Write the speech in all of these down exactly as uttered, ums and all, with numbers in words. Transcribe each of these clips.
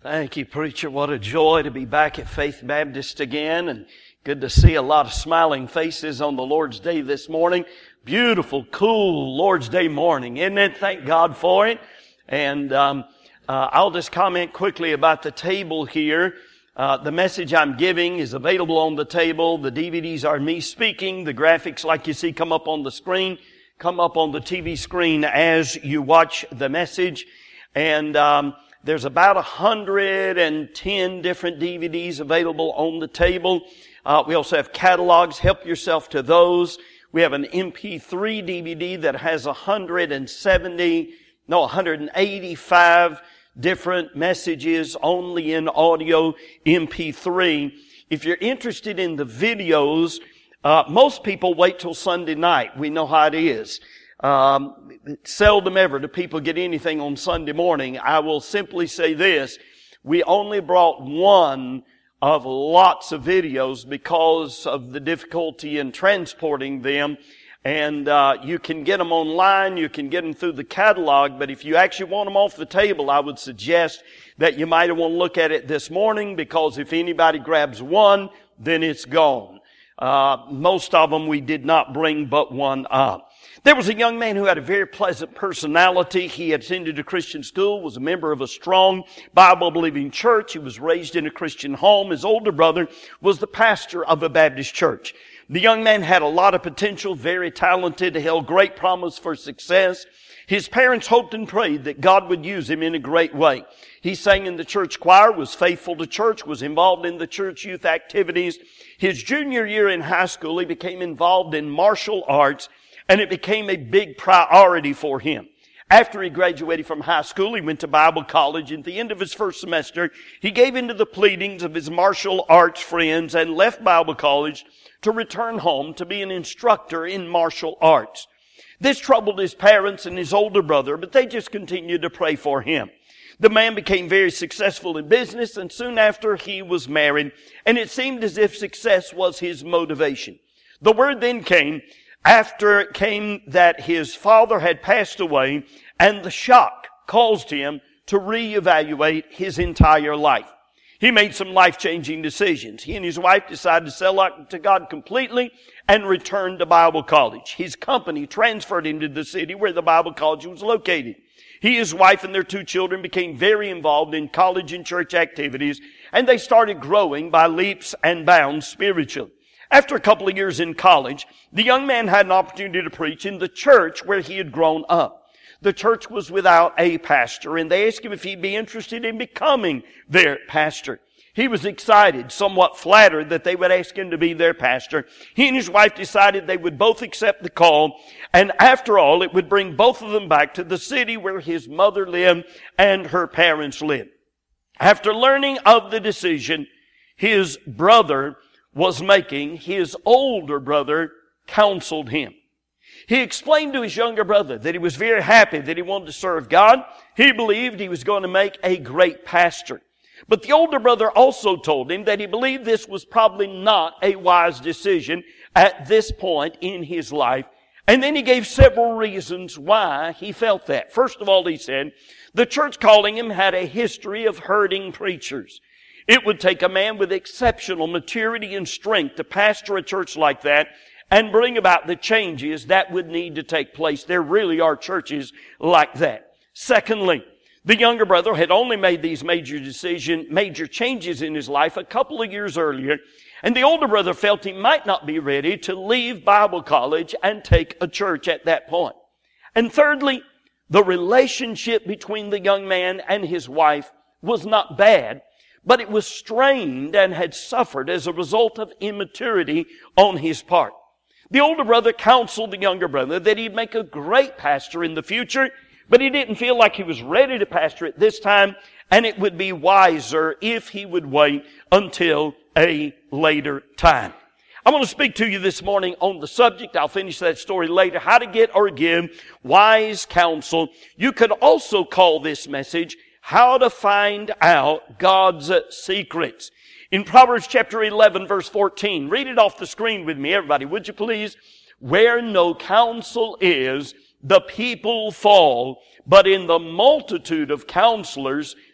Thank you, preacher. What a joy to be back at Faith Baptist again, and good to see a lot of smiling faces on the Lord's Day this morning. Beautiful, cool Lord's Day morning, isn't it? Thank God for it. And um, uh, I'll just comment quickly about the table here. Uh, the message I'm giving is available on the table. The D V Ds are me speaking. The graphics, like you see, come up on the screen, come up on the T V screen as you watch the message. And um There's about one hundred ten different D V Ds available on the table. Uh, we also have catalogs. Help yourself to those. We have an M P three D V D that has one hundred seventy, no, one hundred eighty-five different messages only in audio M P three. If you're interested in the videos, uh, most people wait till Sunday night. We know how it is. Um, seldom ever do people get anything on Sunday morning. I will simply say this. We only brought one of lots of videos because of the difficulty in transporting them. And uh, you can get them online, you can get them through the catalog, but if you actually want them off the table, I would suggest that you might want to look at it this morning, because if anybody grabs one, then it's gone. Uh, most of them we did not bring but one up. There was a young man who had a very pleasant personality. He had attended a Christian school, was a member of a strong Bible-believing church. He was raised in a Christian home. His older brother was the pastor of a Baptist church. The young man had a lot of potential, very talented, held great promise for success. His parents hoped and prayed that God would use him in a great way. He sang in the church choir, was faithful to church, was involved in the church youth activities. His junior year in high school, he became involved in martial arts, and it became a big priority for him. After he graduated from high school, he went to Bible college. At the end of his first semester, he gave in to the pleadings of his martial arts friends and left Bible college to return home to be an instructor in martial arts. This troubled his parents and his older brother, but they just continued to pray for him. The man became very successful in business, and soon after he was married, and it seemed as if success was his motivation. The word then came After it came that his father had passed away, and the shock caused him to reevaluate his entire life. He made some life-changing decisions. He and his wife decided to sell out to God completely and return to Bible college. His company transferred him to the city where the Bible college was located. He, his wife, and their two children became very involved in college and church activities, and they started growing by leaps and bounds spiritually. After a couple of years in college, the young man had an opportunity to preach in the church where he had grown up. The church was without a pastor, and they asked him if he'd be interested in becoming their pastor. He was excited, somewhat flattered that they would ask him to be their pastor. He and his wife decided they would both accept the call, and after all, it would bring both of them back to the city where his mother lived and her parents lived. After learning of the decision his brother was making, his older brother counseled him. He explained to his younger brother that he was very happy that he wanted to serve God. He believed he was going to make a great pastor. But the older brother also told him that he believed this was probably not a wise decision at this point in his life. And then he gave several reasons why he felt that. First of all, he said, the church calling him had a history of hurting preachers. It would take a man with exceptional maturity and strength to pastor a church like that and bring about the changes that would need to take place. There really are churches like that. Secondly, the younger brother had only made these major decision, major changes in his life a couple of years earlier, and the older brother felt he might not be ready to leave Bible college and take a church at that point. And thirdly, the relationship between the young man and his wife was not bad, but it was strained and had suffered as a result of immaturity on his part. The older brother counseled the younger brother that he'd make a great pastor in the future, but he didn't feel like he was ready to pastor at this time, and it would be wiser if he would wait until a later time. I want to speak to you this morning on the subject. I'll finish that story later. How to get or give wise counsel. You could also call this message, how to find out God's secrets. In Proverbs chapter eleven, verse fourteen, read it off the screen with me, everybody, would you please? Where no counsel is, the people fall, but in the multitude of counselors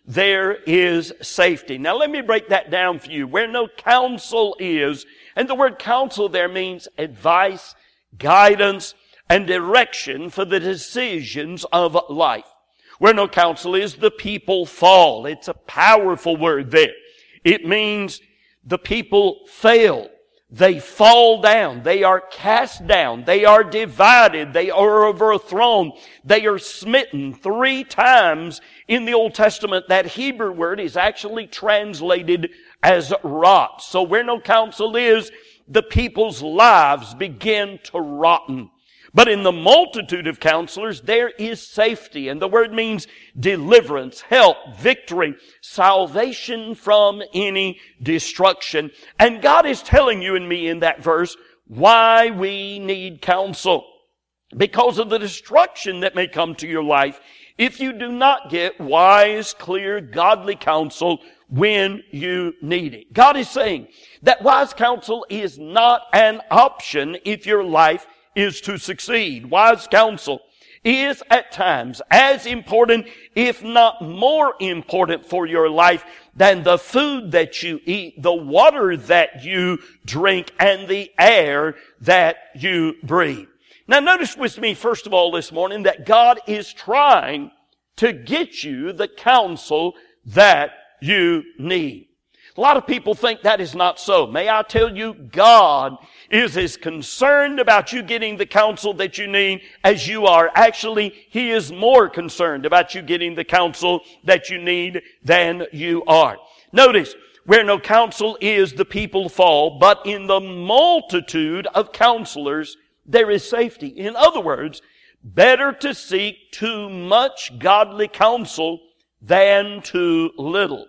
there is safety. Now let me break that down for you. Where no counsel is, and the word counsel there means advice, guidance, and direction for the decisions of life. Where no counsel is, the people fall. It's a powerful word there. It means the people fail. They fall down. They are cast down. They are divided. They are overthrown. They are smitten. Three times in the Old Testament, that Hebrew word is actually translated as rot. So where no counsel is, the people's lives begin to rotten. But in the multitude of counselors, there is safety. And the word means deliverance, help, victory, salvation from any destruction. And God is telling you and me in that verse why we need counsel. Because of the destruction that may come to your life if you do not get wise, clear, godly counsel when you need it. God is saying that wise counsel is not an option if your life is to succeed. Wise counsel is at times as important, if not more important for your life than the food that you eat, the water that you drink, and the air that you breathe. Now notice with me, first of all, this morning, that God is trying to get you the counsel that you need. A lot of people think that is not so. May I tell you, God is as concerned about you getting the counsel that you need as you are. Actually, He is more concerned about you getting the counsel that you need than you are. Notice, where no counsel is, the people fall, but in the multitude of counselors, there is safety. In other words, better to seek too much godly counsel than too little.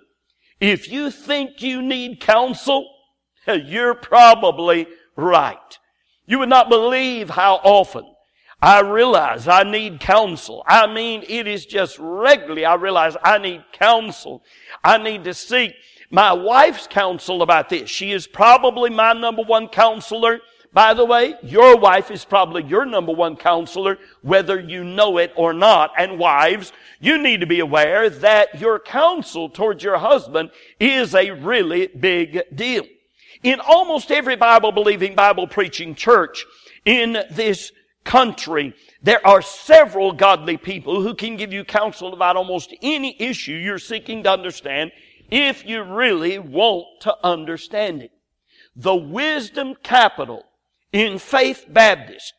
If you think you need counsel, you're probably right. You would not believe how often I realize I need counsel. I mean, it is just regularly I realize I need counsel. I need to seek my wife's counsel about this. She is probably my number one counselor. By the way, your wife is probably your number one counselor, whether you know it or not. And wives, you need to be aware that your counsel towards your husband is a really big deal. In almost every Bible-believing, Bible-preaching church in this country, there are several godly people who can give you counsel about almost any issue you're seeking to understand if you really want to understand it. The wisdom capital in Faith Baptist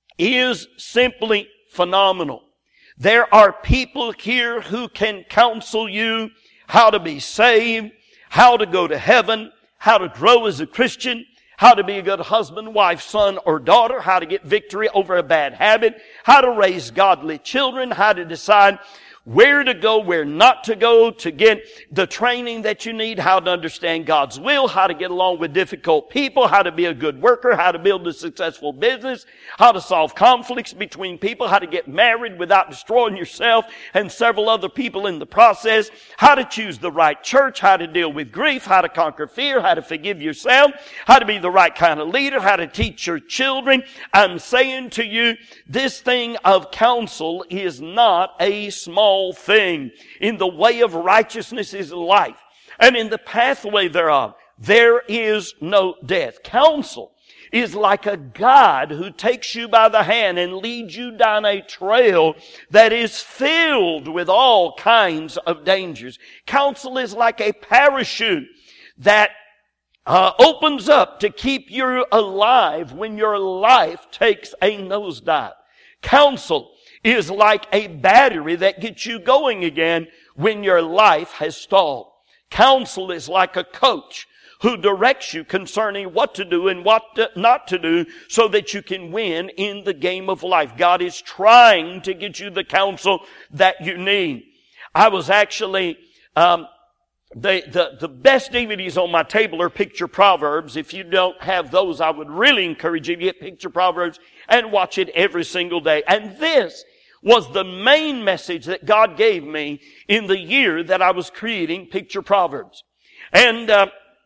is simply phenomenal. There are people here who can counsel you how to be saved, how to go to heaven, how to grow as a Christian, how to be a good husband, wife, son, or daughter, how to get victory over a bad habit, how to raise godly children, how to decide where to go, where not to go, to get the training that you need, how to understand God's will, how to get along with difficult people, how to be a good worker, how to build a successful business, how to solve conflicts between people, how to get married without destroying yourself and several other people in the process, how to choose the right church, how to deal with grief, how to conquer fear, how to forgive yourself, how to be the right kind of leader, how to teach your children. I'm saying to you, this thing of counsel is not a small thing. In the way of righteousness is life, and in the pathway thereof there is no death. Counsel is like a guide who takes you by the hand and leads you down a trail that is filled with all kinds of dangers. Counsel is like a parachute that uh, opens up to keep you alive when your life takes a nosedive. Counsel is like a battery that gets you going again when your life has stalled. Counsel is like a coach who directs you concerning what to do and what to, not to do so that you can win in the game of life. God is trying to get you the counsel that you need. I was actually, um, the, the, the best D V Ds on my table are Picture Proverbs. If you don't have those, I would really encourage you to get Picture Proverbs and watch it every single day. And this was the main message that God gave me in the year that I was creating Picture Proverbs. And uh,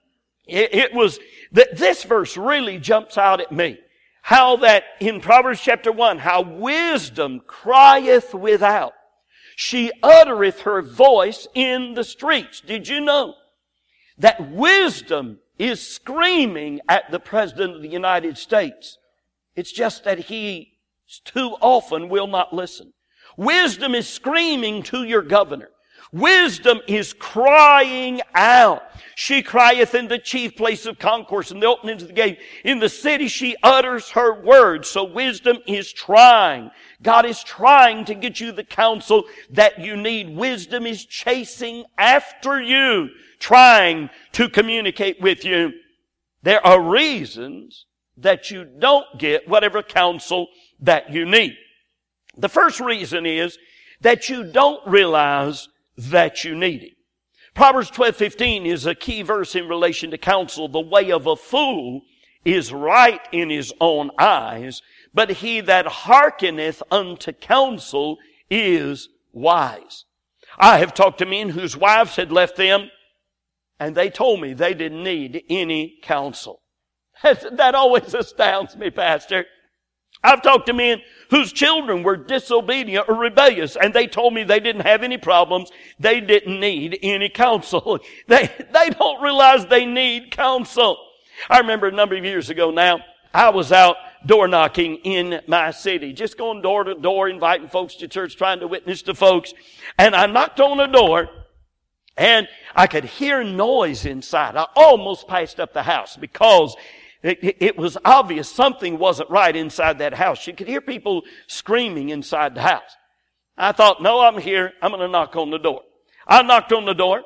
it, it was that this verse really jumps out at me. How that in Proverbs chapter one, how wisdom crieth without. She uttereth her voice in the streets. Did you know that wisdom is screaming at the President of the United States? It's just that he too often will not listen. Wisdom is screaming to your governor. Wisdom is crying out. She crieth in the chief place of concourse, in the openings of the gate. In the city she utters her words. So wisdom is trying. God is trying to get you the counsel that you need. Wisdom is chasing after you, trying to communicate with you. There are reasons that you don't get whatever counsel that you need. The first reason is that you don't realize that you need it. Proverbs twelve fifteen is a key verse in relation to counsel. The way of a fool is right in his own eyes, but he that hearkeneth unto counsel is wise. I have talked to men whose wives had left them, and they told me they didn't need any counsel. That always astounds me, Pastor. I've talked to men whose children were disobedient or rebellious, and they told me they didn't have any problems. They didn't need any counsel. They, they don't realize they need counsel. I remember a number of years ago now, I was out door knocking in my city, just going door to door, inviting folks to church, trying to witness to folks. And I knocked on a door, and I could hear noise inside. I almost passed up the house because It, it was obvious something wasn't right inside that house. You could hear people screaming inside the house. I thought, no, I'm here. I'm going to knock on the door. I knocked on the door,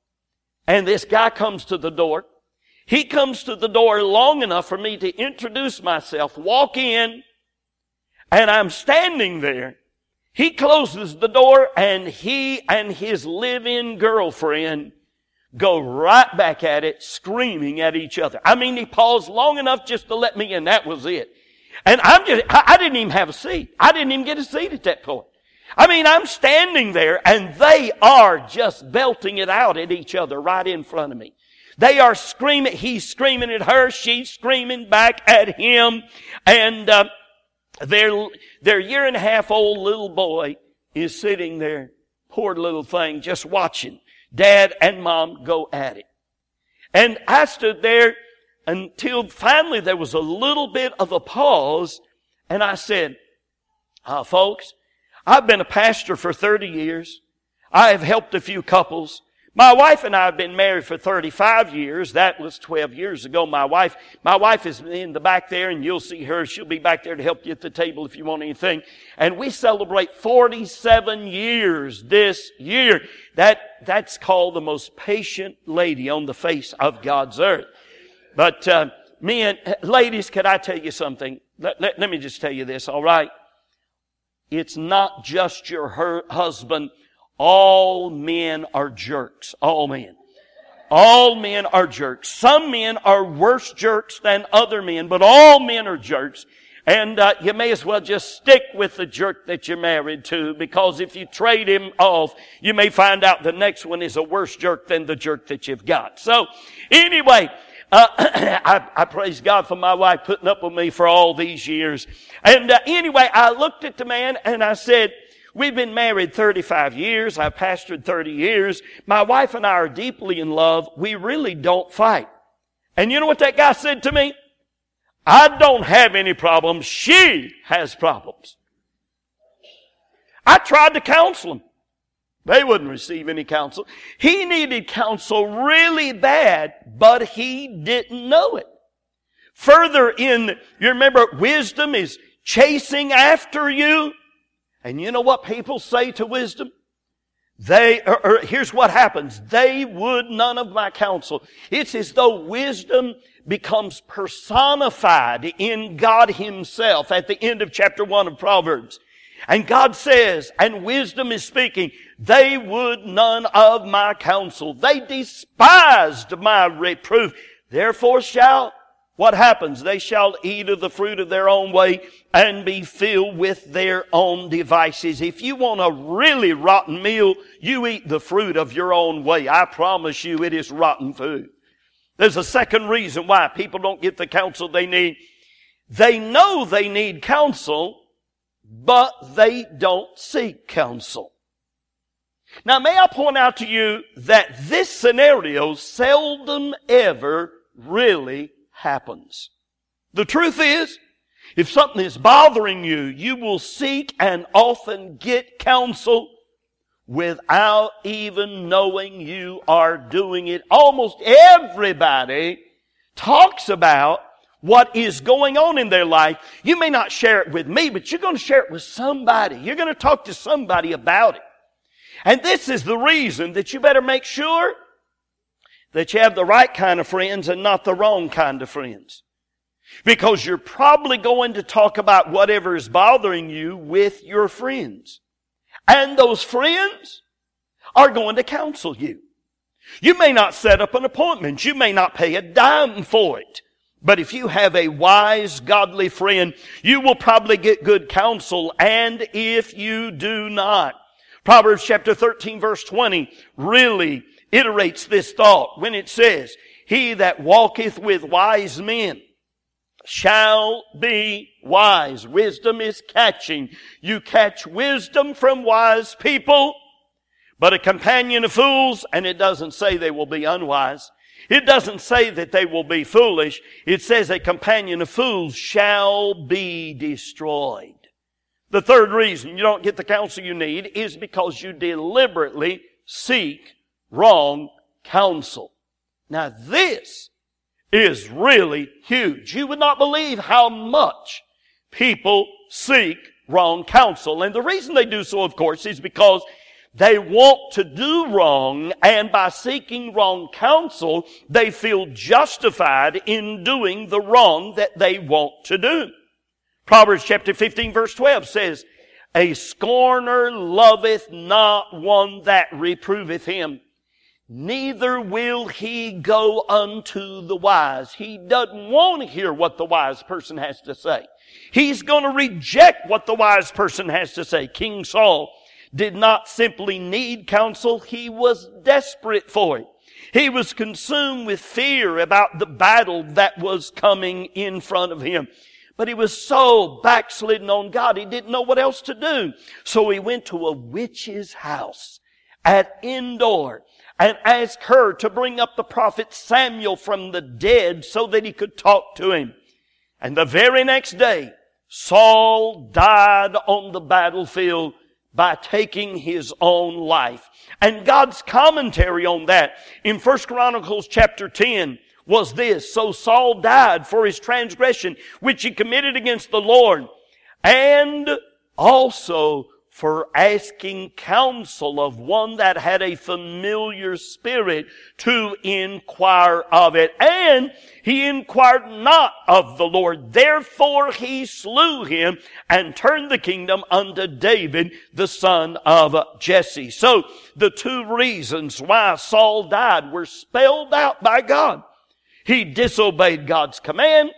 and this guy comes to the door. He comes to the door long enough for me to introduce myself, walk in, and I'm standing there. He closes the door, and he and his live-in girlfriend go right back at it, screaming at each other. I mean, he paused long enough just to let me in. That was it. And I'm just, I, I didn't even have a seat. I didn't even get a seat at that point. I mean, I'm standing there and they are just belting it out at each other right in front of me. They are screaming. He's screaming at her. She's screaming back at him. And, uh, their, their year and a half old little boy is sitting there, poor little thing, just watching Dad and Mom go at it. And I stood there until finally there was a little bit of a pause, and I said, uh, folks, I've been a pastor for thirty years. I have helped a few couples. My wife and I have been married for thirty-five years. That was twelve years ago. My wife, my wife is in the back there, and you'll see her. She'll be back there to help you at the table if you want anything. And we celebrate forty-seven years this year. That, that's called the most patient lady on the face of God's earth. But, uh, men, ladies, could I tell you something? Let, let, let me just tell you this, all right? It's not just your her, husband. All men are jerks. All men. All men are jerks. Some men are worse jerks than other men, but all men are jerks. And uh, you may as well just stick with the jerk that you're married to, because if you trade him off, you may find out the next one is a worse jerk than the jerk that you've got. So, anyway, uh, I, I praise God for my wife putting up with me for all these years. And uh, anyway, I looked at the man and I said, we've been married thirty-five years. I've pastored thirty years. My wife and I are deeply in love. We really don't fight. And you know what that guy said to me? I don't have any problems. She has problems. I tried to counsel them. They wouldn't receive any counsel. He needed counsel really bad, but he didn't know it. Further in, you remember, wisdom is chasing after you. And you know what people say to wisdom? They, or, or here's what happens. They would none of my counsel. It's as though wisdom becomes personified in God Himself at the end of chapter one of Proverbs. And God says, and wisdom is speaking, they would none of my counsel. They despised my reproof. Therefore shall, what happens? They shall eat of the fruit of their own way and be filled with their own devices. If you want a really rotten meal, you eat the fruit of your own way. I promise you it is rotten food. There's a second reason why people don't get the counsel they need. They know they need counsel, but they don't seek counsel. Now, may I point out to you that this scenario seldom ever really happens. The truth is, if something is bothering you, you will seek and often get counsel without even knowing you are doing it. Almost everybody talks about what is going on in their life. You may not share it with me, but you're going to share it with somebody. You're going to talk to somebody about it. And this is the reason that you better make sure that you have the right kind of friends and not the wrong kind of friends. Because you're probably going to talk about whatever is bothering you with your friends. And those friends are going to counsel you. You may not set up an appointment. You may not pay a dime for it. But if you have a wise, godly friend, you will probably get good counsel. And if you do not, Proverbs chapter thirteen verse twenty really iterates this thought when it says, "He that walketh with wise men shall be wise." Wisdom is catching. You catch wisdom from wise people, but a companion of fools, and it doesn't say they will be unwise. It doesn't say that they will be foolish. It says a companion of fools shall be destroyed. The third reason you don't get the counsel you need is because you deliberately seek wrong counsel. Now this is really huge. You would not believe how much people seek wrong counsel. And the reason they do so, of course, is because they want to do wrong, and by seeking wrong counsel, they feel justified in doing the wrong that they want to do. Proverbs chapter fifteen verse twelve says, "A scorner loveth not one that reproveth him, neither will he go unto the wise." He doesn't want to hear what the wise person has to say. He's going to reject what the wise person has to say. King Saul did not simply need counsel, he was desperate for it. He was consumed with fear about the battle that was coming in front of him. But he was so backslidden on God, he didn't know what else to do. So he went to a witch's house at Endor and asked her to bring up the prophet Samuel from the dead so that he could talk to him. And the very next day, Saul died on the battlefield by taking his own life. And God's commentary on that in First Chronicles chapter ten was this: "So Saul died for his transgression, which he committed against the Lord, and also for asking counsel of one that had a familiar spirit to inquire of it. And he inquired not of the Lord. Therefore he slew him and turned the kingdom unto David, the son of Jesse." So the two reasons why Saul died were spelled out by God. He disobeyed God's command,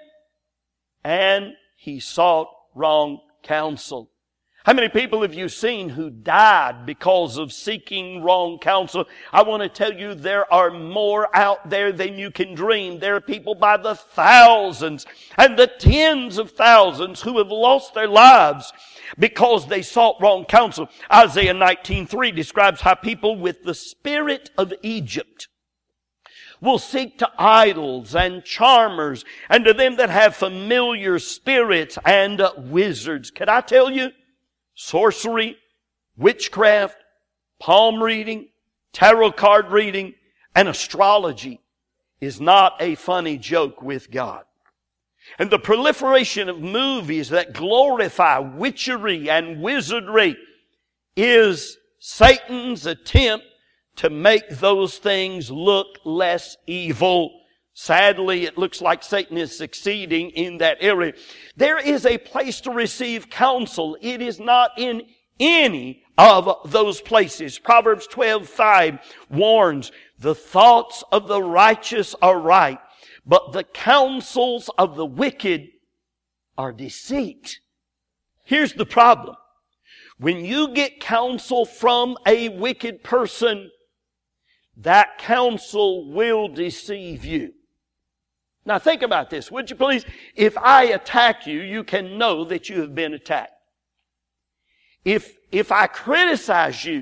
and he sought wrong counsel. How many people have you seen who died because of seeking wrong counsel? I want to tell you there are more out there than you can dream. There are people by the thousands and the tens of thousands who have lost their lives because they sought wrong counsel. Isaiah nineteen three describes how people with the spirit of Egypt will seek to idols and charmers and to them that have familiar spirits and uh, wizards. Can I tell you? Sorcery, witchcraft, palm reading, tarot card reading, and astrology is not a funny joke with God. And the proliferation of movies that glorify witchery and wizardry is Satan's attempt to make those things look less evil. Sadly, it looks like Satan is succeeding in that area. There is a place to receive counsel. It is not in any of those places. Proverbs twelve five warns, "The thoughts of the righteous are right, but the counsels of the wicked are deceit." Here's the problem. When you get counsel from a wicked person, that counsel will deceive you. Now think about this, would you please? If I attack you, you can know that you have been attacked. If, if I criticize you,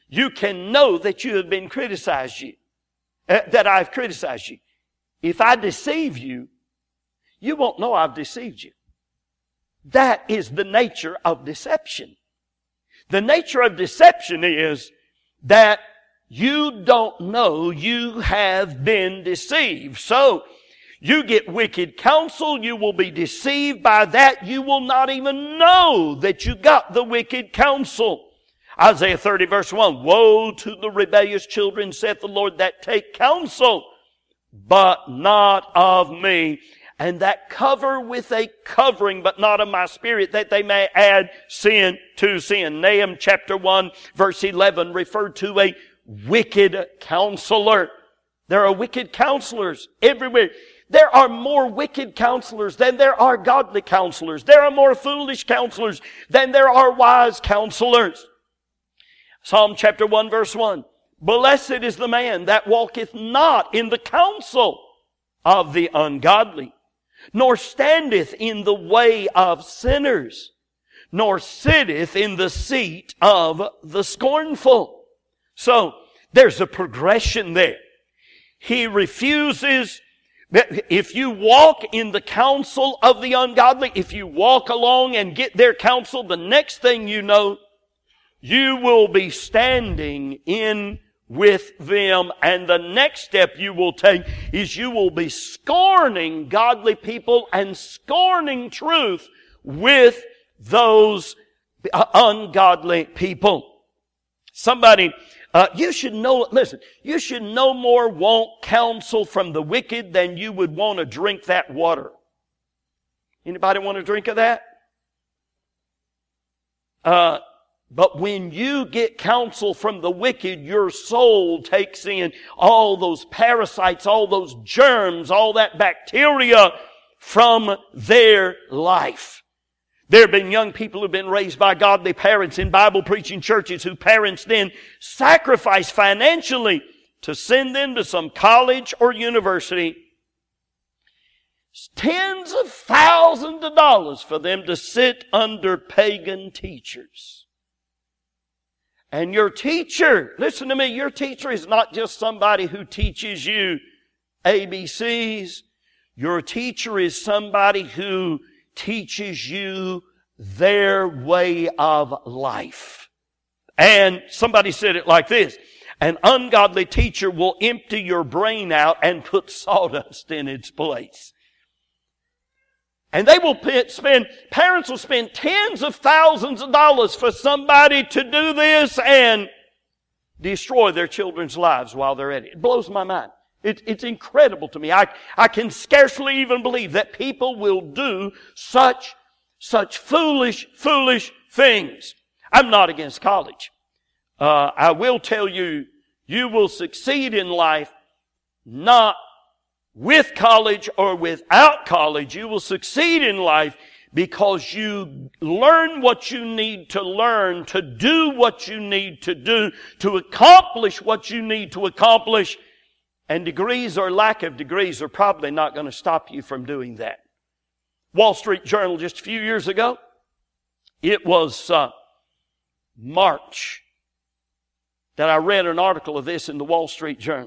you can know that you have been criticized you, uh, that I've criticized you. If I deceive you, you won't know I've deceived you. That is the nature of deception. The nature of deception is that you don't know you have been deceived. So, you get wicked counsel, you will be deceived by that. You will not even know that you got the wicked counsel. Isaiah thirty verse one, woe to the rebellious children, saith the Lord, that take counsel, but not of me. And that cover with a covering, but not of my spirit, that they may add sin to sin. Nahum chapter one verse eleven referred to a wicked counselor. There are wicked counselors everywhere. There are more wicked counselors than there are godly counselors. There are more foolish counselors than there are wise counselors. Psalm chapter one verse one. Blessed is the man that walketh not in the counsel of the ungodly, nor standeth in the way of sinners, nor sitteth in the seat of the scornful. So, there's a progression there. He refuses. If you walk in the counsel of the ungodly, if you walk along and get their counsel, the next thing you know, you will be standing in with them. And the next step you will take is you will be scorning godly people and scorning truth with those ungodly people. Somebody Uh, you should know, listen, you should no more want counsel from the wicked than you would want to drink that water. Anybody want to drink of that? Uh, but when you get counsel from the wicked, your soul takes in all those parasites, all those germs, all that bacteria from their life. There have been young people who have been raised by godly parents in Bible-preaching churches whose parents then sacrifice financially to send them to some college or university. Tens of thousands of dollars for them to sit under pagan teachers. And your teacher, listen to me, your teacher is not just somebody who teaches you A B Cs. Your teacher is somebody who teaches you their way of life. And somebody said it like this: an ungodly teacher will empty your brain out and put sawdust in its place. And they will spend, parents will spend tens of thousands of dollars for somebody to do this and destroy their children's lives while they're at it. It blows my mind. It, it's incredible to me. I, I can scarcely even believe that people will do such, such foolish, foolish things. I'm not against college. Uh, I will tell you, you will succeed in life not with college or without college. You will succeed in life because you learn what you need to learn, to do what you need to do, to accomplish what you need to accomplish. And degrees or lack of degrees are probably not going to stop you from doing that. Wall Street Journal just a few years ago, it was uh, March that I read an article of this in the Wall Street Journal.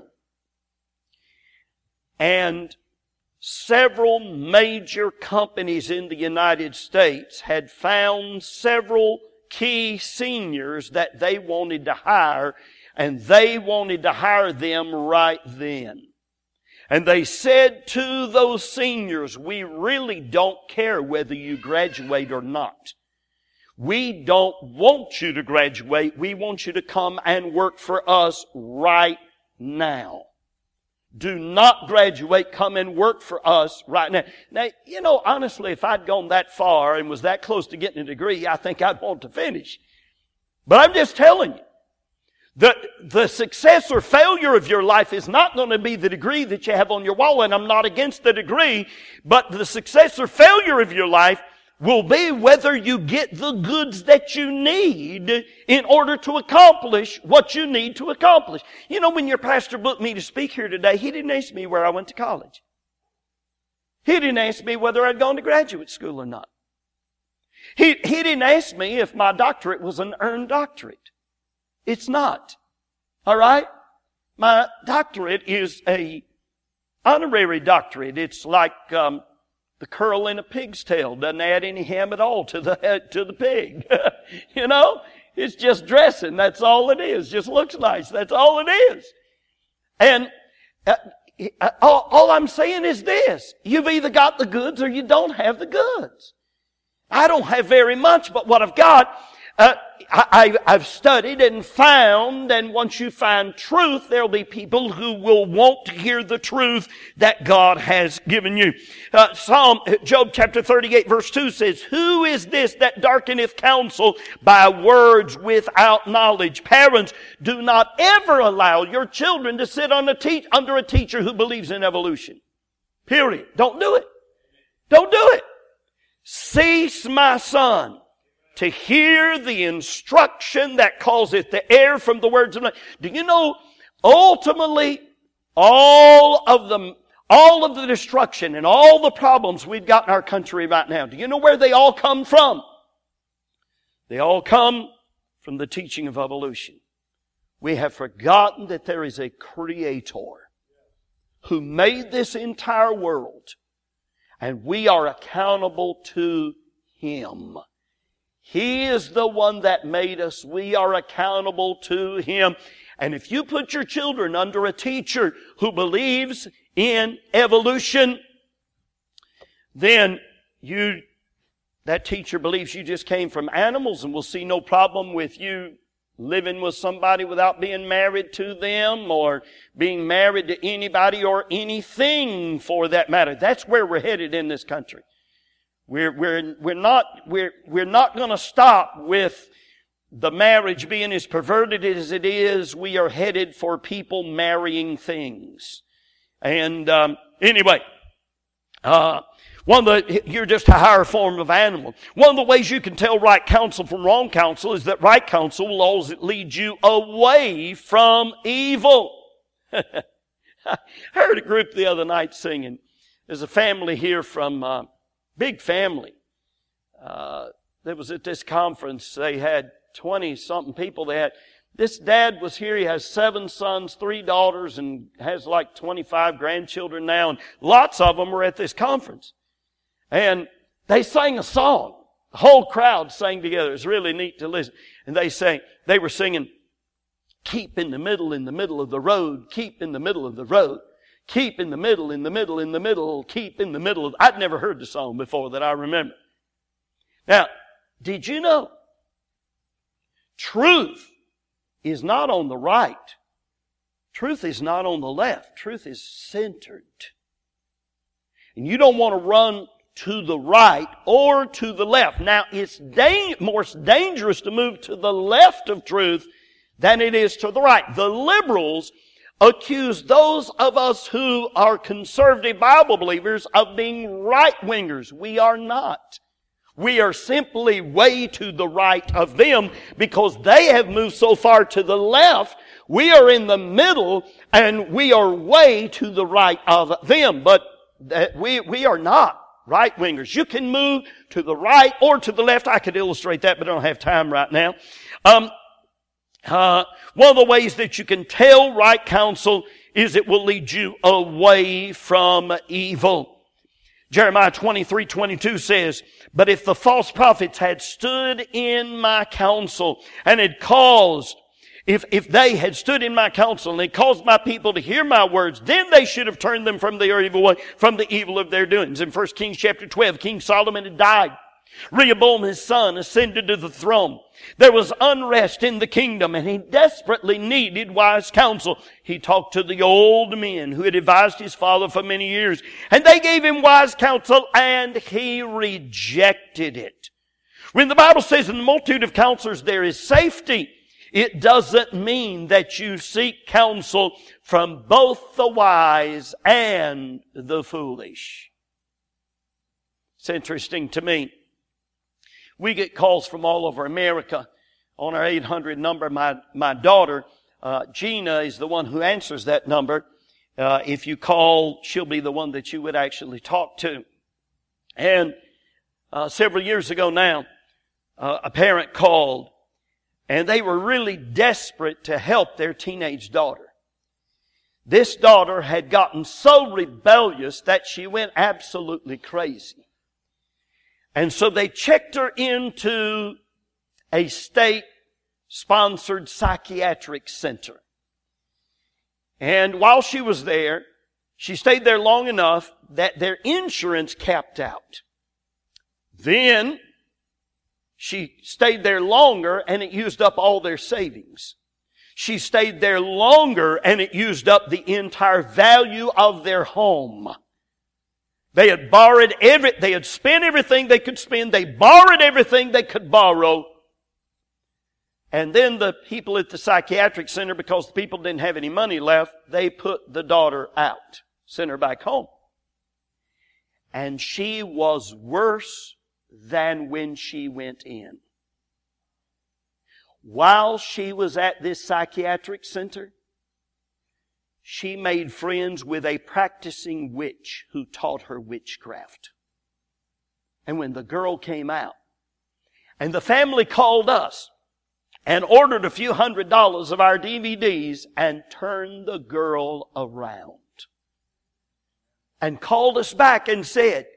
And several major companies in the United States had found several key seniors that they wanted to hire, and they wanted to hire them right then. And they said to those seniors, we really don't care whether you graduate or not. We don't want you to graduate. We want you to come and work for us right now. Do not graduate. Come and work for us right now. Now, you know, honestly, if I'd gone that far and was that close to getting a degree, I think I'd want to finish. But I'm just telling you, the, the success or failure of your life is not going to be the degree that you have on your wall, and I'm not against the degree, but the success or failure of your life will be whether you get the goods that you need in order to accomplish what you need to accomplish. You know, when your pastor booked me to speak here today, he didn't ask me where I went to college. He didn't ask me whether I'd gone to graduate school or not. He, he didn't ask me if my doctorate was an earned doctorate. It's not. All right? My doctorate is a honorary doctorate. It's like um, the curl in a pig's tail. Doesn't add any ham at all to the to the pig. You know? It's just dressing. That's all it is. Just looks nice. That's all it is. And uh, all, all I'm saying is this. You've either got the goods or you don't have the goods. I don't have very much, but what I've got, uh, I, I've studied and found, and once you find truth, there'll be people who will want to hear the truth that God has given you. Uh, Psalm, Job chapter thirty-eight verse two says, "Who is this that darkeneth counsel by words without knowledge?" Parents, do not ever allow your children to sit on a te- under a teacher who believes in evolution. Period. Don't do it. Don't do it. Cease, my son, to hear the instruction that causeth the air from the words of life. Do you know, ultimately, all of the, all of the destruction and all the problems we've got in our country right now, do you know where they all come from? They all come from the teaching of evolution. We have forgotten that there is a Creator who made this entire world, and we are accountable to Him. He is the one that made us. We are accountable to Him. And if you put your children under a teacher who believes in evolution, then you, that teacher believes you just came from animals and will see no problem with you living with somebody without being married to them or being married to anybody or anything for that matter. That's where we're headed in this country. We're, we're, we're not, we're, we're not going to stop with the marriage being as perverted as it is. We are headed for people marrying things. And, um, anyway, uh, one of the, you're just a higher form of animal. One of the ways you can tell right counsel from wrong counsel is that right counsel will always lead you away from evil. I heard a group the other night singing. There's a family here from, uh, big family. Uh, that was at this conference. They had twenty-something people. They had, this dad was here. He has seven sons, three daughters, and has like twenty-five grandchildren now. And lots of them were at this conference. And they sang a song. The whole crowd sang together. It's really neat to listen. And they sang, they were singing, "Keep in the middle, in the middle of the road. Keep in the middle of the road. Keep in the middle, in the middle, in the middle, keep in the middle of..." I'd never heard the song before that I remember. Now, did you know? Truth is not on the right. Truth is not on the left. Truth is centered. And you don't want to run to the right or to the left. Now, it's da- more dangerous to move to the left of truth than it is to the right. The liberals accuse those of us who are conservative Bible believers of being right-wingers. We are not. We are simply way to the right of them because they have moved so far to the left. We are in the middle and we are way to the right of them. But we, we are not right-wingers. You can move to the right or to the left. I could illustrate that, but I don't have time right now. Um, Uh, one of the ways that you can tell right counsel is it will lead you away from evil. Jeremiah twenty-three twenty-two says, "But if the false prophets had stood in my counsel and had caused, if, if they had stood in my counsel and had caused my people to hear my words, then they should have turned them from their evil way, from the evil of their doings." In First Kings chapter twelve, King Solomon had died. Rehoboam, his son, ascended to the throne. There was unrest in the kingdom, and he desperately needed wise counsel. He talked to the old men who had advised his father for many years, and they gave him wise counsel, and he rejected it. When the Bible says in the multitude of counselors there is safety, it doesn't mean that you seek counsel from both the wise and the foolish. It's interesting to me. We get calls from all over America on our eight hundred number. My, my daughter, uh, Gina, is the one who answers that number. Uh, if you call, she'll be the one that you would actually talk to. And, uh, several years ago now, uh, a parent called And they were really desperate to help their teenage daughter. This daughter had gotten so rebellious that she went absolutely crazy. And so they checked her into a state-sponsored psychiatric center. And while she was there, she stayed there long enough that their insurance capped out. Then she stayed there longer and it used up all their savings. She stayed there longer and it used up the entire value of their home. They had borrowed every, they had spent everything they could spend. They borrowed everything they could borrow. And then the people at the psychiatric center, because the people didn't have any money left, they put the daughter out, sent her back home. And she was worse than when she went in. While she was at this psychiatric center, she made friends with a practicing witch who taught her witchcraft. And when the girl came out, and the family called us and ordered a few hundred dollars of our D V Ds and turned the girl around. And called us back and said,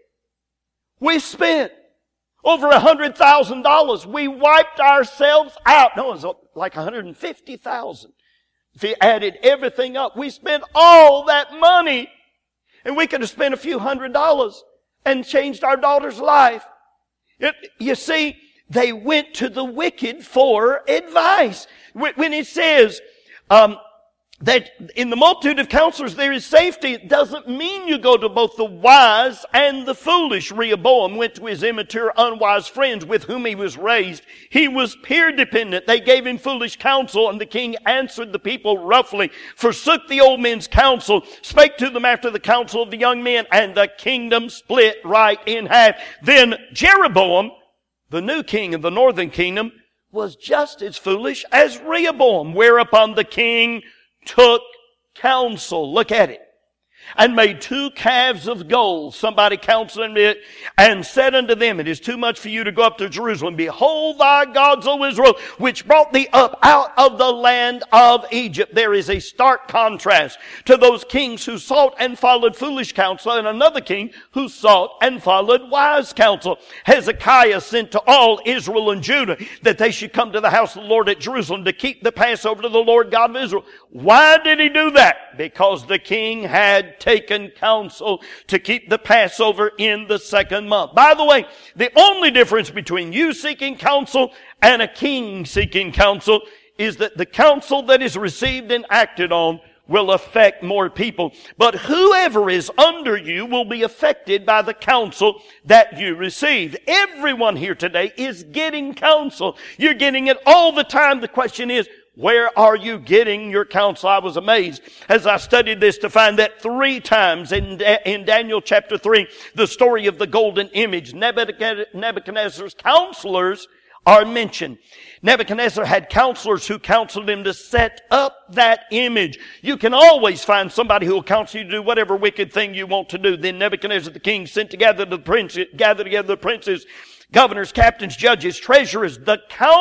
we spent over a hundred thousand dollars. We wiped ourselves out. No, it was like a hundred and fifty thousand. If you added everything up, we spent all that money, and we could have spent a few hundred dollars and changed our daughter's life. It, you see, they went to the wicked for advice. When it says, um, that in the multitude of counselors there is safety, it doesn't mean you go to both the wise and the foolish. Rehoboam went to his immature, unwise friends with whom he was raised. He was peer dependent. They gave him foolish counsel, and the king answered the people roughly, forsook the old men's counsel, spake to them after the counsel of the young men, and the kingdom split right in half. Then Jeroboam, the new king of the northern kingdom, was just as foolish as Rehoboam, whereupon the king took counsel. Look at it. And made two calves of gold. Somebody counseling it. And said unto them, it is too much for you to go up to Jerusalem. Behold thy gods, O Israel, which brought thee up out of the land of Egypt. There is a stark contrast to those kings who sought and followed foolish counsel, and another king who sought and followed wise counsel. Hezekiah sent to all Israel and Judah that they should come to the house of the Lord at Jerusalem to keep the Passover to the Lord God of Israel. Why did he do that? Because the king had taken counsel to keep the Passover in the second month. By the way, the only difference between you seeking counsel and a king seeking counsel is that the counsel that is received and acted on will affect more people. But whoever is under you will be affected by the counsel that you receive. Everyone here today is getting counsel. You're getting it all the time. The question is, where are you getting your counsel? I was amazed as I studied this to find that three times in, in Daniel chapter three, the story of the golden image, Nebuchadnezzar's counselors are mentioned. Nebuchadnezzar had counselors who counseled him to set up that image. You can always find somebody who will counsel you to do whatever wicked thing you want to do. Then Nebuchadnezzar the king sent together the princes, gathered together the princes, governors, captains, judges, treasurers, the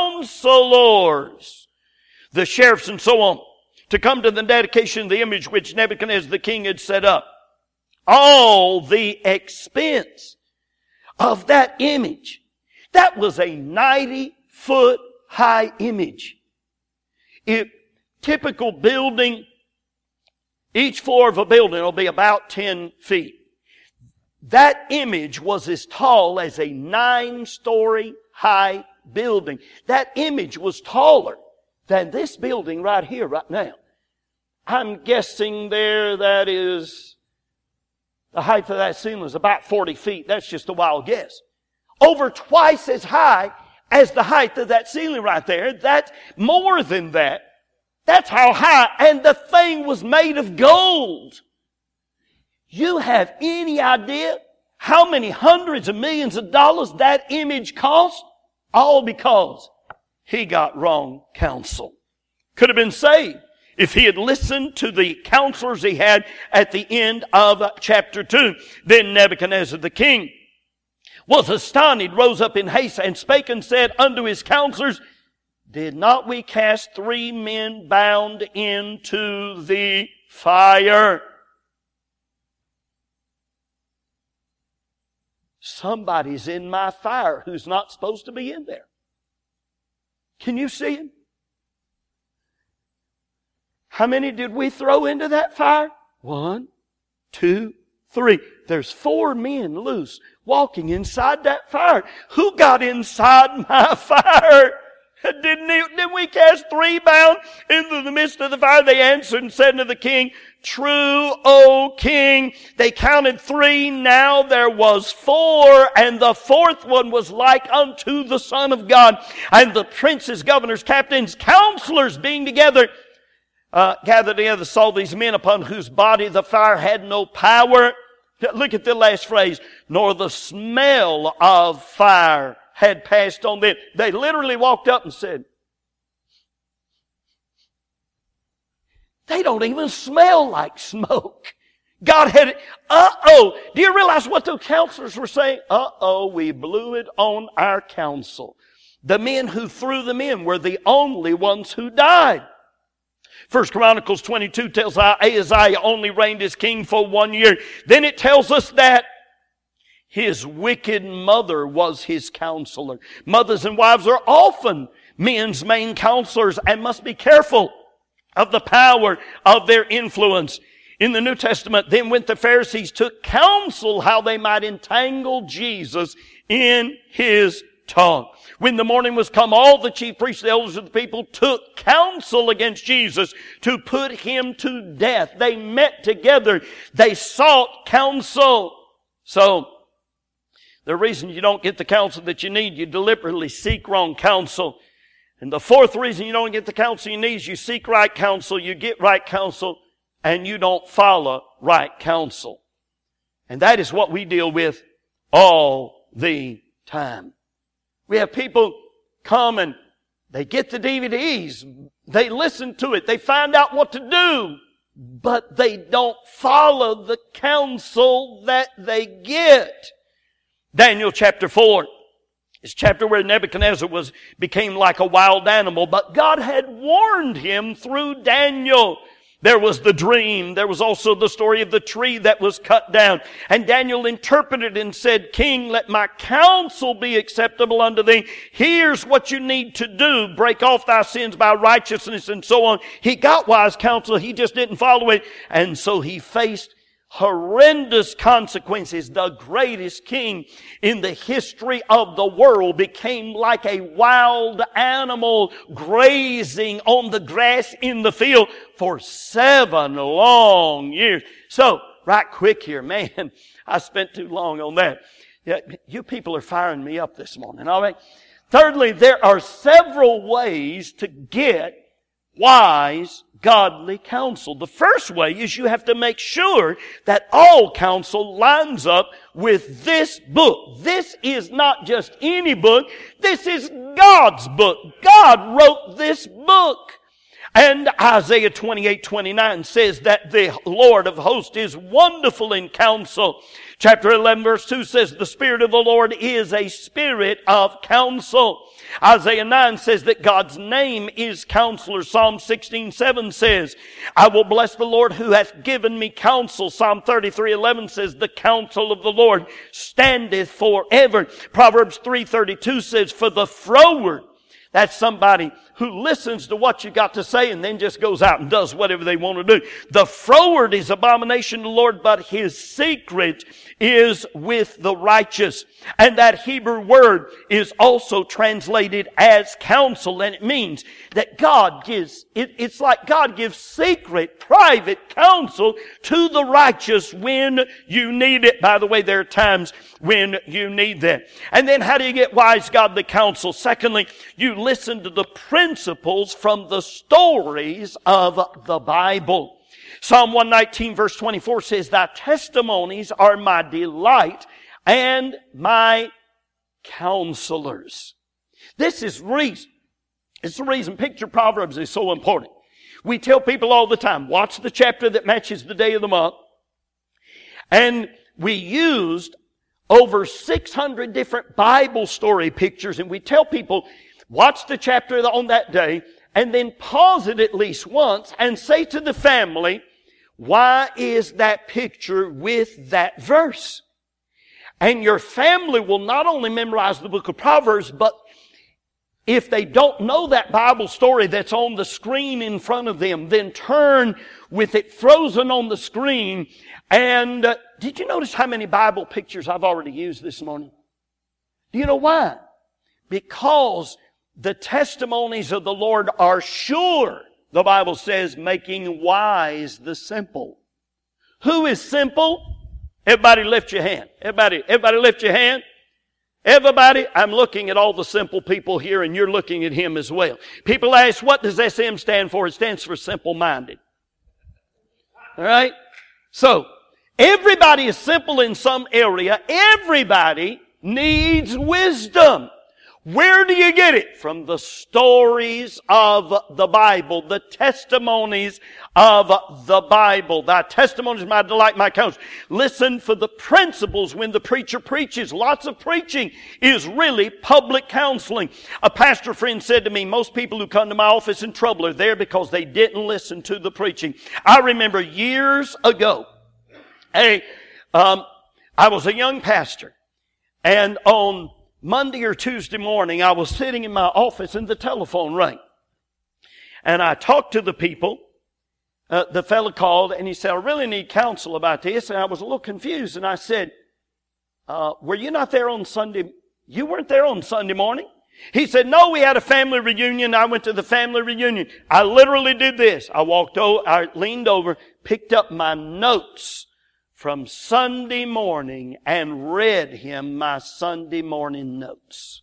counselors, the sheriffs and so on, to come to the dedication of the image which Nebuchadnezzar the king had set up. All the expense of that image. That was a ninety foot high image. It, typical building, each floor of a building will be about ten feet. That image was as tall as a nine story high building. That image was taller than this building right here, right now. I'm guessing there that is, the height of that ceiling is about forty feet. That's just a wild guess. Over twice as high as the height of that ceiling right there. That's more than that. That's how high. And the thing was made of gold. You have any idea how many hundreds of millions of dollars that image cost? All because he got wrong counsel. Could have been saved if he had listened to the counselors he had at the end of chapter two. Then Nebuchadnezzar the king was astonished, rose up in haste, and spake and said unto his counselors, did not we cast three men bound into the fire? Somebody's in my fire who's not supposed to be in there. Can you see him? How many did we throw into that fire? One, two, three. There's four men loose walking inside that fire. Who got inside my fire? Didn't, he, didn't we cast three bound into the midst of the fire? They answered and said to the king, True, O king. They counted three, now there was four, and the fourth one was like unto the Son of God. And the princes, governors, captains, counselors being together, uh, gathered together, saw these men upon whose body the fire had no power. Look at the last phrase, nor the smell of fire had passed on them. They literally walked up and said, they don't even smell like smoke. God had it. Uh-oh. Do you realize what the counselors were saying? Uh-oh, we blew it on our counsel. The men who threw them in were the only ones who died. First Chronicles twenty-two tells us Ahaziah only reigned as king for one year. Then it tells us that his wicked mother was his counselor. Mothers and wives are often men's main counselors and must be careful of the power of their influence. In the New Testament, then went the Pharisees, took counsel how they might entangle Jesus in his tongue. When the morning was come, all the chief priests, the elders of the people, took counsel against Jesus to put him to death. They met together. They sought counsel. So, the reason you don't get the counsel that you need, you deliberately seek wrong counsel. And the fourth reason you don't get the counsel you need is you seek right counsel, you get right counsel, and you don't follow right counsel. And that is what we deal with all the time. We have people come and they get the D V Ds, they listen to it, they find out what to do, but they don't follow the counsel that they get. Daniel chapter four. It's a chapter where Nebuchadnezzar was, became like a wild animal, but God had warned him through Daniel. There was the dream. There was also the story of the tree that was cut down. And Daniel interpreted and said, King, let my counsel be acceptable unto thee. Here's what you need to do. Break off thy sins by righteousness and so on. He got wise counsel. He just didn't follow it. And so he faced horrendous consequences. The greatest king in the history of the world became like a wild animal grazing on the grass in the field for seven long years. So, right quick here, man, I spent too long on that. Yeah, you people are firing me up this morning, all right? Thirdly, there are several ways to get wise, godly counsel. The first way is you have to make sure that all counsel lines up with this book. This is not just any book. This is God's book. God wrote this book. And Isaiah twenty-eight twenty-nine says that the Lord of hosts is wonderful in counsel. Chapter eleven verse two says the Spirit of the Lord is a spirit of counsel. Isaiah nine says that God's name is Counselor. Psalm sixteen seven says, I will bless the Lord who hath given me counsel. Psalm thirty-three eleven says, the counsel of the Lord standeth forever. Proverbs three thirty-two says, for the froward, that's somebody who listens to what you got to say and then just goes out and does whatever they want to do. The froward is abomination to the Lord, but his secret is with the righteous. And that Hebrew word is also translated as counsel, and it means that God gives, it, it's like God gives secret, private counsel to the righteous when you need it. By the way, there are times when you need that. And then how do you get wise, godly counsel? Secondly, you listen to the principles from the stories of the Bible. Psalm one nineteen verse twenty-four says, thy testimonies are my delight and my counselors. This is reason. It's the reason picture Proverbs is so important. We tell people all the time, watch the chapter that matches the day of the month. And we used over six hundred different Bible story pictures, and we tell people, Watch the chapter on that day, and then pause it at least once and say to the family, why is that picture with that verse? And your family will not only memorize the book of Proverbs, but if they don't know that Bible story that's on the screen in front of them, then turn with it frozen on the screen. And uh, did you notice how many Bible pictures I've already used this morning? Do you know why? Because the testimonies of the Lord are sure, the Bible says, making wise the simple. Who is simple? Everybody lift your hand. Everybody, everybody lift your hand. Everybody, I'm looking at all the simple people here, and you're looking at him as well. People ask, what does S M stand for? It stands for simple-minded. All right? So, everybody is simple in some area. Everybody needs wisdom. Where do you get it? From the stories of the Bible, the testimonies of the Bible. Thy testimony is my delight, my counsel. Listen for the principles when the preacher preaches. Lots of preaching is really public counseling. A pastor friend said to me, most people who come to my office in trouble are there because they didn't listen to the preaching. I remember years ago, hey, um, I was a young pastor, and on Monday or Tuesday morning, I was sitting in my office and the telephone rang. And I talked to the people. Uh, the fellow called and he said, I really need counsel about this. And I was a little confused. And I said, uh, were you not there on Sunday? You weren't there on Sunday morning? He said, no, we had a family reunion. I went to the family reunion. I literally did this. I walked over, I leaned over, picked up my notes from Sunday morning and read him my Sunday morning notes.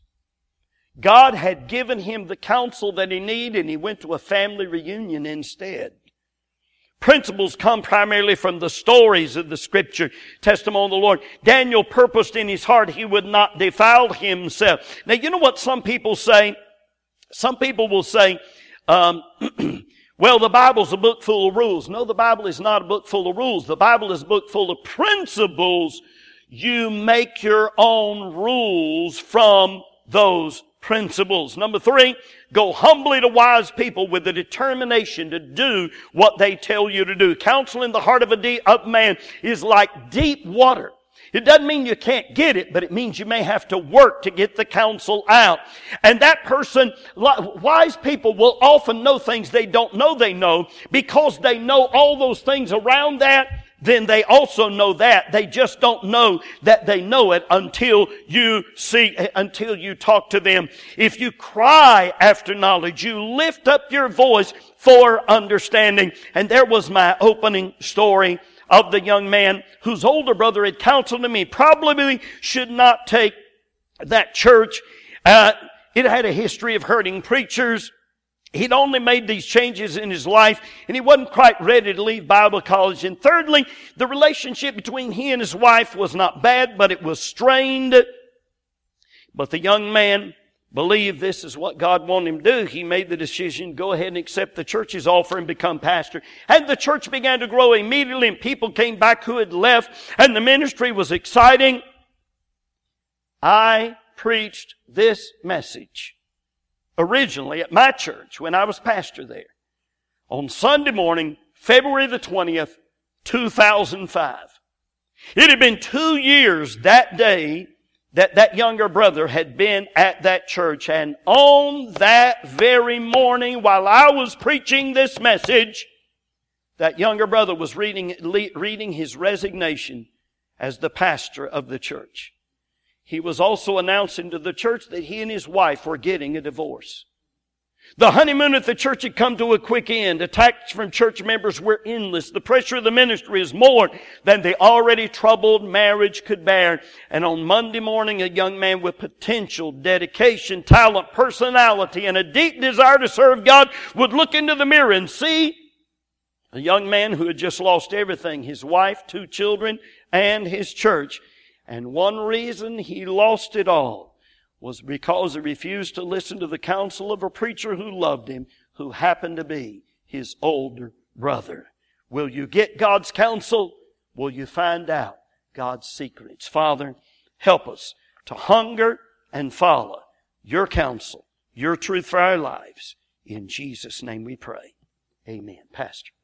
God had given him the counsel that he needed, and he went to a family reunion instead. Principles come primarily from the stories of the Scripture, testimony of the Lord. Daniel purposed in his heart he would not defile himself. Now, you know what some people say? Some people will say, um, well, the Bible's a book full of rules. No, the Bible is not a book full of rules. The Bible is a book full of principles. You make your own rules from those principles. Number three, go humbly to wise people with the determination to do what they tell you to do. Counsel in the heart of a de- of man is like deep water. It doesn't mean you can't get it, but it means you may have to work to get the counsel out. And that person, wise people will often know things they don't know they know, because they know all those things around that. Then they also know that. They just don't know that they know it until you see, until you talk to them. If you cry after knowledge, you lift up your voice for understanding. And there was my opening story of the young man whose older brother had counseled him. He probably should not take that church. Uh, it had a history of hurting preachers. He'd only made these changes in his life, and he wasn't quite ready to leave Bible college. And thirdly, the relationship between he and his wife was not bad, but it was strained. But the young man believed this is what God wanted him to do. He made the decision, go ahead and accept the church's offer and become pastor. And the church began to grow immediately, and people came back who had left, and the ministry was exciting. I preached this message originally at my church when I was pastor there on Sunday morning, February the twentieth, two thousand five. It had been two years that day that that younger brother had been at that church. And on that very morning, while I was preaching this message, that younger brother was reading, reading his resignation as the pastor of the church. He was also announcing to the church that he and his wife were getting a divorce. The honeymoon at the church had come to a quick end. Attacks from church members were endless. The pressure of the ministry is more than the already troubled marriage could bear. And on Monday morning, a young man with potential, dedication, talent, personality, and a deep desire to serve God would look into the mirror and see a young man who had just lost everything, his wife, two children, and his church. And one reason he lost it all was because he refused to listen to the counsel of a preacher who loved him, who happened to be his older brother. Will you get God's counsel? Will you find out God's secrets? Father, help us to hunger and follow your counsel, your truth for our lives. In Jesus' name we pray. Amen. Pastor.